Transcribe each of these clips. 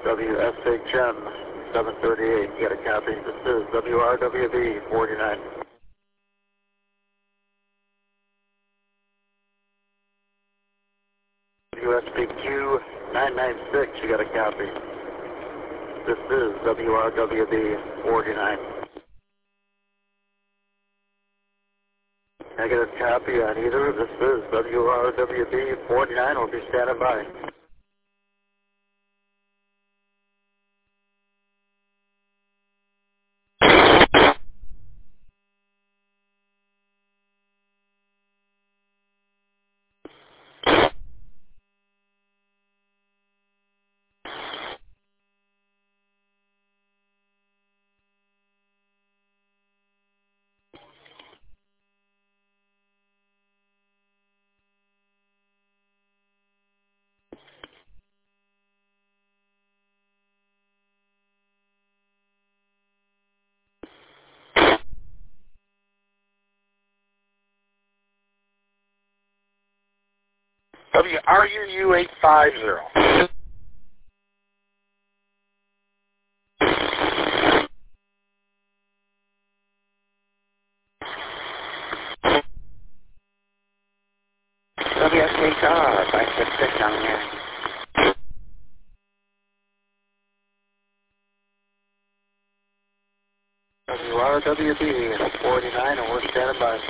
WSHN 738, you got a copy. This is WRWB 49. WSPQ 996, you got a copy. This is WRWB 49. Negative copy on either. This is WRWB 49. We'll be standing by. WRUU 850. WSHR 566 on here. WRWB 49, and we're standing by.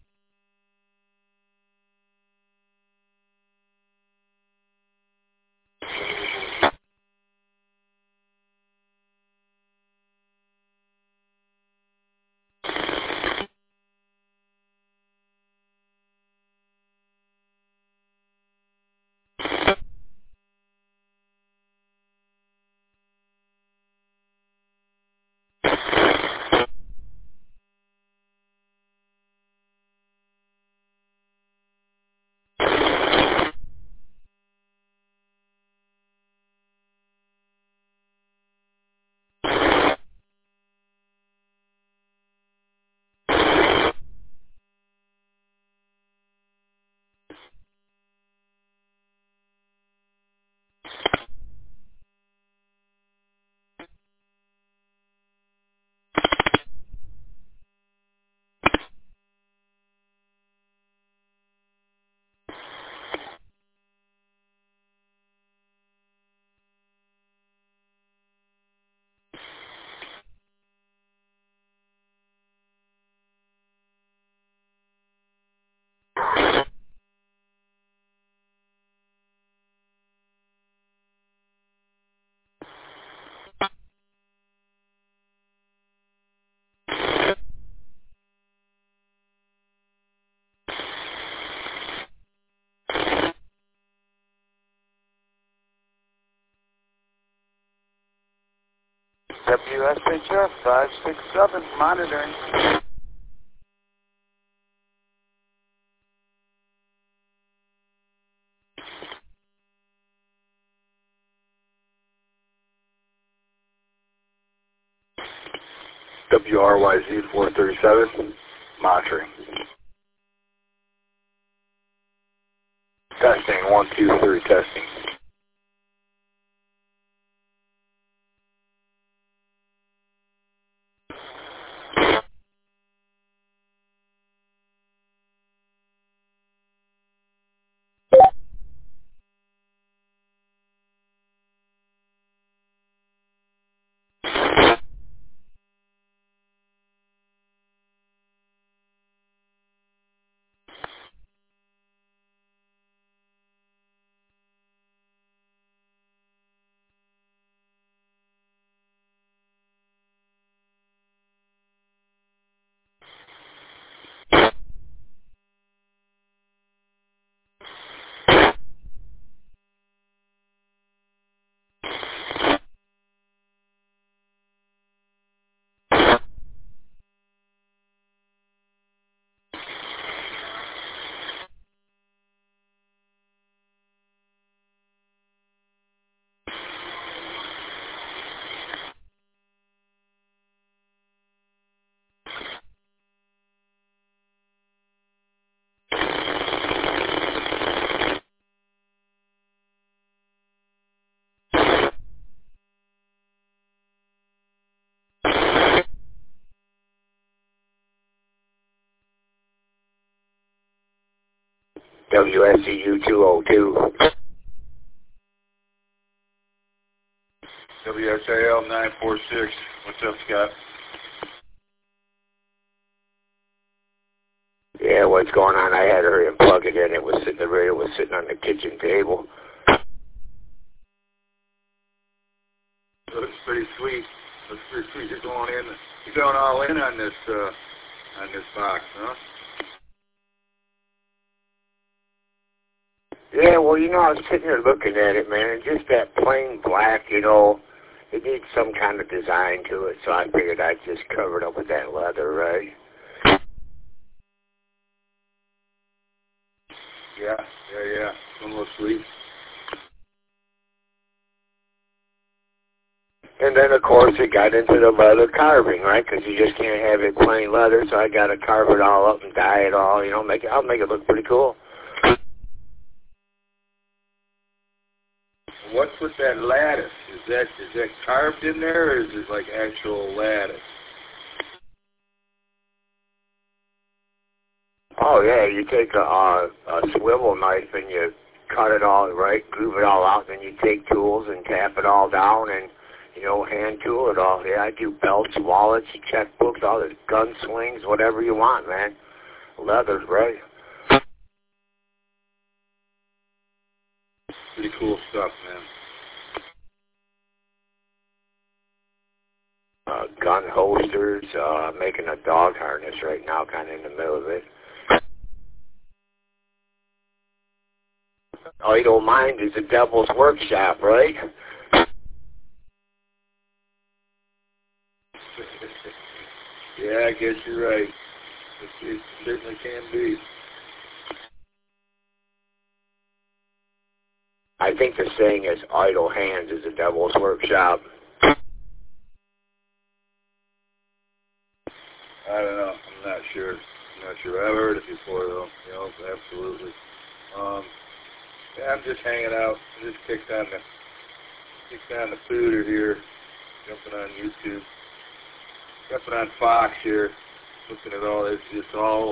WSHF 567 monitoring. WRYZ 437, monitoring. Testing, 1, 2, 3, testing. WSCU 202. WSAL 946. What's up, Scott? Yeah, what's going on? I had to hurry and plug it in. The radio was sitting on the kitchen table. Looks pretty sweet. Looks pretty sweet. You're going all in on this box, huh? Yeah, well, you know, I was sitting there looking at it, man, and just that plain black, you know, it needs some kind of design to it, so I figured I'd just cover it up with that leather, right? Yeah. Some little sweet. And then, of course, it got into the leather carving, right? Because you just can't have it plain leather, so I got to carve it all up and dye it all, you know, I'll make it look pretty cool. What's with that lattice? Is that carved in there, or is it like actual lattice? Oh, yeah, you take a swivel knife and you cut it all, right, groove it all out, then you take tools and tap it all down and, you know, hand tool it all. Yeah, I do belts, wallets, checkbooks, all this, gun slings, whatever you want, man. Leather, right? Pretty cool stuff, man. Gun holsters, making a dog harness right now, kind of in the middle of it. Idle Mind is a devil's workshop, right? Yeah, I guess you're right. It certainly can be. I think the saying is idle hands is a devil's workshop. I don't know. I'm not sure. I've heard it before, though. You know, absolutely. Yeah, I'm just hanging out. I just kicked on the pooter here, jumping on YouTube, jumping on Fox here, looking at all this. It's all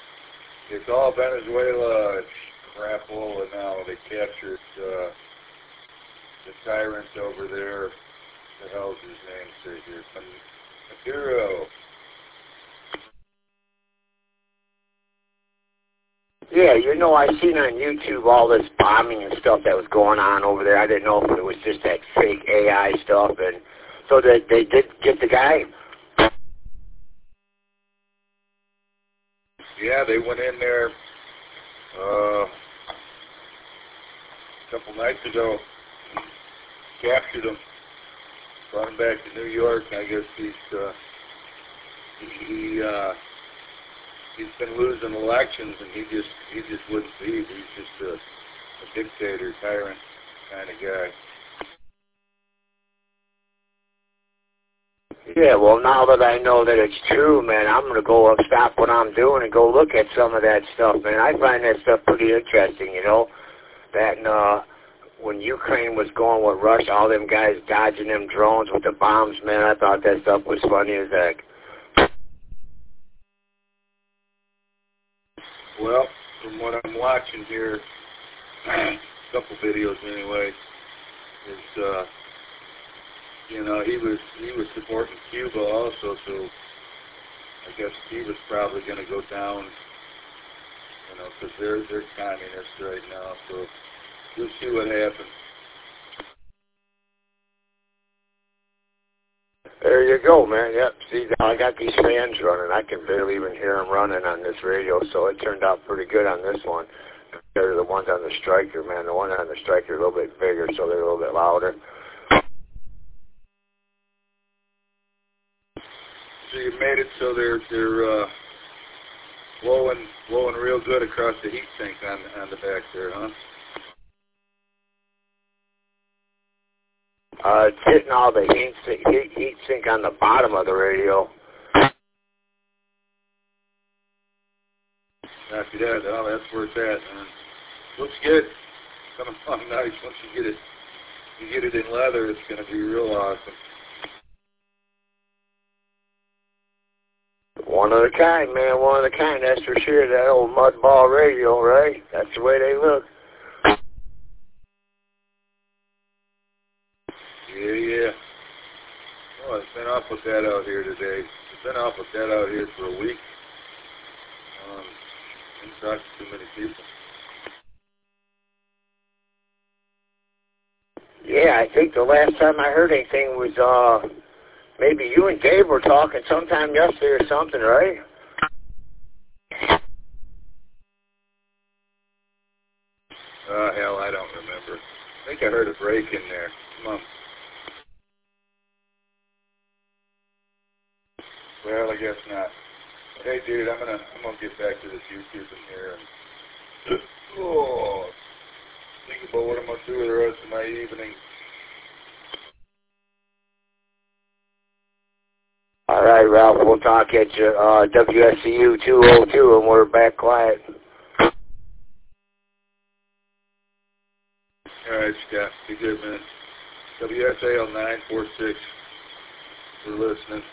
Venezuela. It's crapola now. They captured the tyrant over there. What the hell's his name? Say here, Maduro. Yeah, you know, I seen on YouTube all this bombing and stuff that was going on over there. I didn't know if it was just that fake AI stuff, and so they did get the guy. Yeah, they went in there a couple nights ago, captured him, brought him back to New York. I guess he's been losing elections, and he just wouldn't leave. He's just a dictator, tyrant kind of guy. Yeah, well, now that I know that it's true, man, I'm going to go up, stop what I'm doing, and go look at some of that stuff, man. I find that stuff pretty interesting, you know, that when Ukraine was going with Russia, all them guys dodging them drones with the bombs, man, I thought that stuff was funny as heck. Well, from what I'm watching here, a couple videos anyway, is you know, he was supporting Cuba also, so I guess Cuba's probably going to go down, you know, because they're communists right now. So we'll see what happens. There you go, man. Yep. See, now I got these fans running. I can barely even hear them running on this radio, so it turned out pretty good on this one compared to the ones on the Striker, man. The one on the Striker a little bit bigger, so they're a little bit louder. So you made it so they're blowing real good across the heat sink on the back there, huh? It's hitting all the heat sink on the bottom of the radio. Copy that. Oh, that's where it's at, man. Looks good. Coming along nice. Once you get it in leather, it's going to be real awesome. one of a kind, man. One of a kind, that's for sure. That old mudball radio, right? That's the way they look. Yeah. Well, it's been awful dead out here today. It's been awful dead out here for a week. Didn't talk to too many people. Yeah, I think the last time I heard anything was, maybe you and Dave were talking sometime yesterday or something, right? Hell, I don't remember. I think I heard a break in there. Come on. Well, I guess not. Hey, dude, I'm gonna get back to this YouTube in here and think about what I'm gonna do with the rest of my evening. All right, Ralph, we'll talk at you, WSCU 202, and we're back quiet. All right, Scott. Be good, man. WSAL 946. We're listening.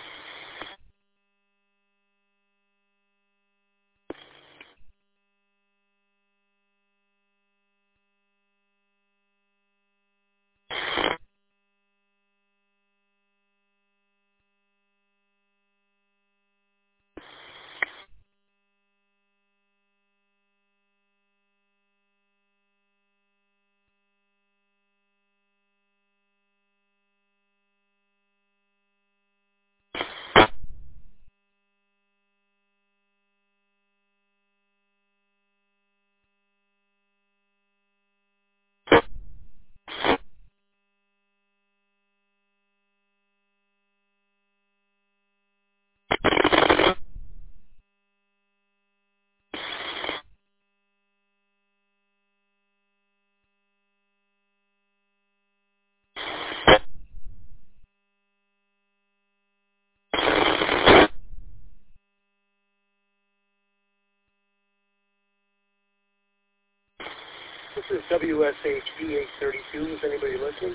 This is WSHB 832. Is anybody listening?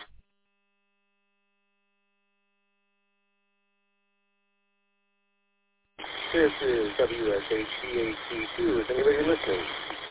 This is WSHB 832. Is anybody listening?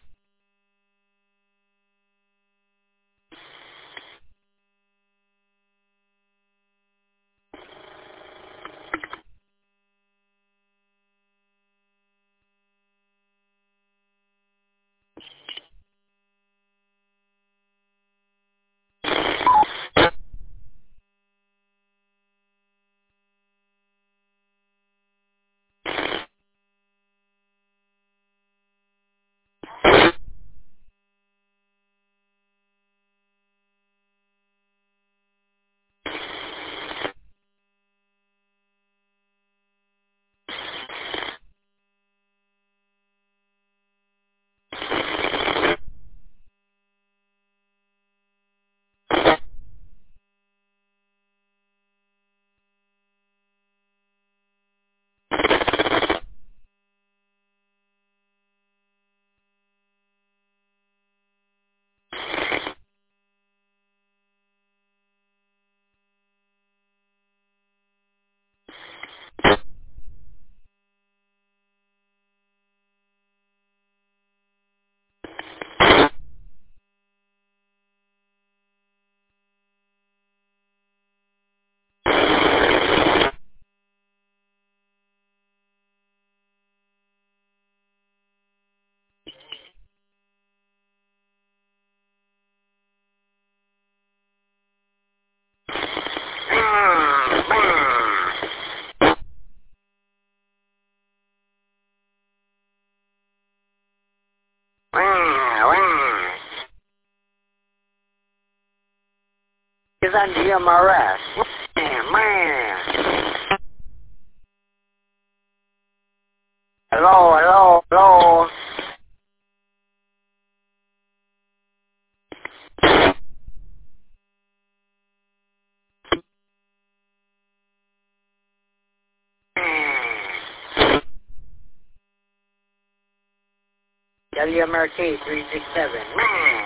Is on GMRS. Man. Hello. WMRK 367.